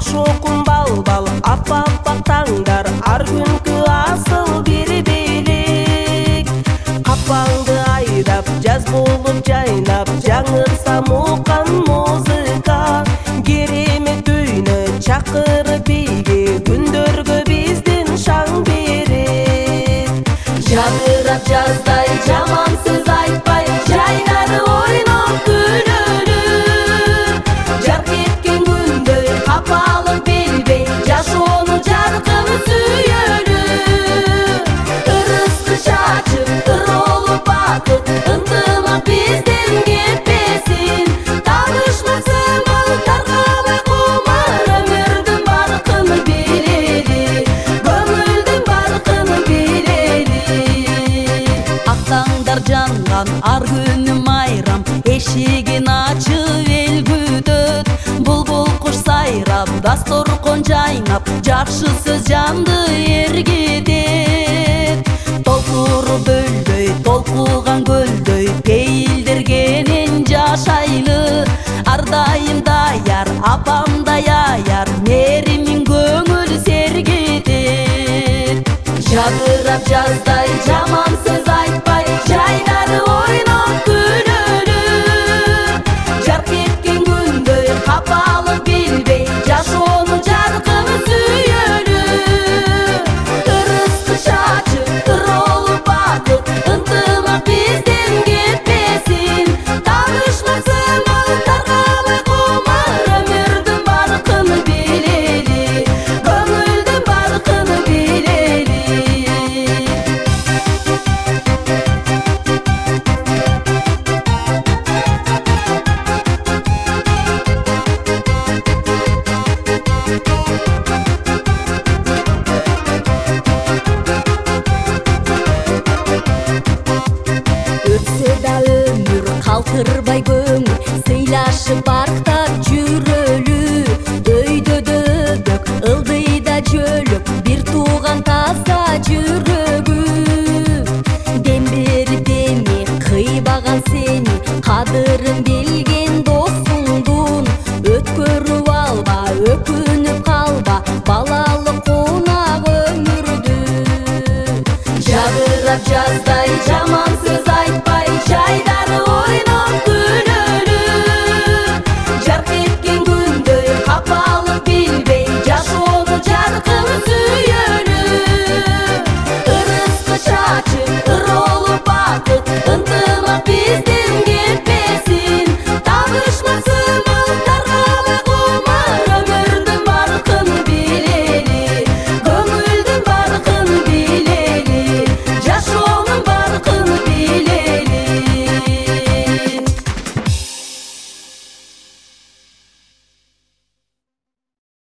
шоқын бал-бал, ап-аппақ таңдар, ар күнкі асыл бері-берек. Қапаңды айдап, жаз болып жайнап, жаңырса мұқан музыка. Керемет өйні чақырып биге, күндөргө бизден шаң берет. Жадырап жаздай жаман сөз айтпай, жайнары ойнап күлөлүп. Жарқ еткен күндөй қапалып бербей, жашоону жарқын сүйөлүп. Ырысты шачып, ыролуп бакыт, ынтымак бизден кетпесин. Табышмак сымыл таркабай кумар, өмүрдүн баркын билели, көңүлдүн баркын билели. Ак таңдар жанган ар күнү майрам, эшигин ачып эл күтөт. Булбул куш сайрап, дасторкон жайнап, жакшы сөз жанды эргитет. Толкуру бөлдөй, толкуган көлдөй, пейилдергенин жашайлы. Ар дайым даяр, апамдай аяр, меримин көңүл сергитет. Жадырап жаздай жаман сөз айтпай, жайнары ойнап күлөлүп. Жарқ еткен күндөй капалып билбей, жашоону жаркын сүйөлүп. Ырысты шачып, ыролуп бакыт, ынтымак бизден кетпесин. Табышмак сымыл таркабай кумар, өмүрдүн баркын билели, көңүлдүн баркын билели. Өтсе да өмүр калтырбай көңүл, сыйлашып парктап жүрөлү. Өйдө дөбөк, ылдыйда жөлөк, бир тууган таза жүрөлү.